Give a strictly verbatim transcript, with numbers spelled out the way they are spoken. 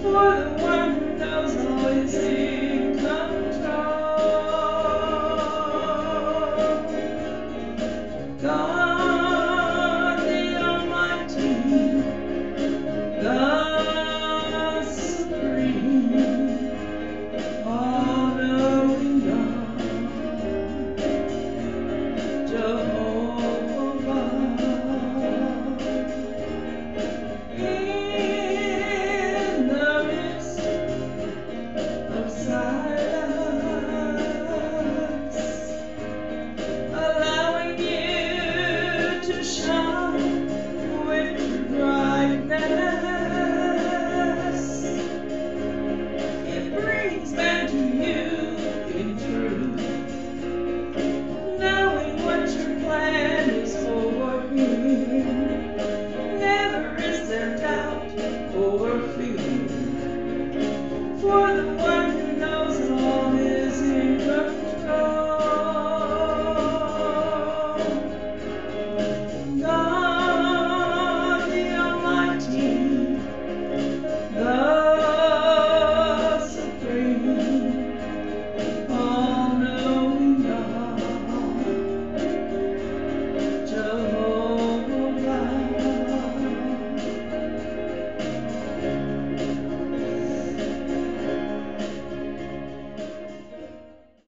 for the one who knows all is in control. God the Almighty, God supreme, all-knowing God, Jehovah. In the midst of silence, allowing you to shine with your brightness, it brings back to you in truth, knowing what your plan is for him. Never is there doubt or fear, for the one who knows all is in control.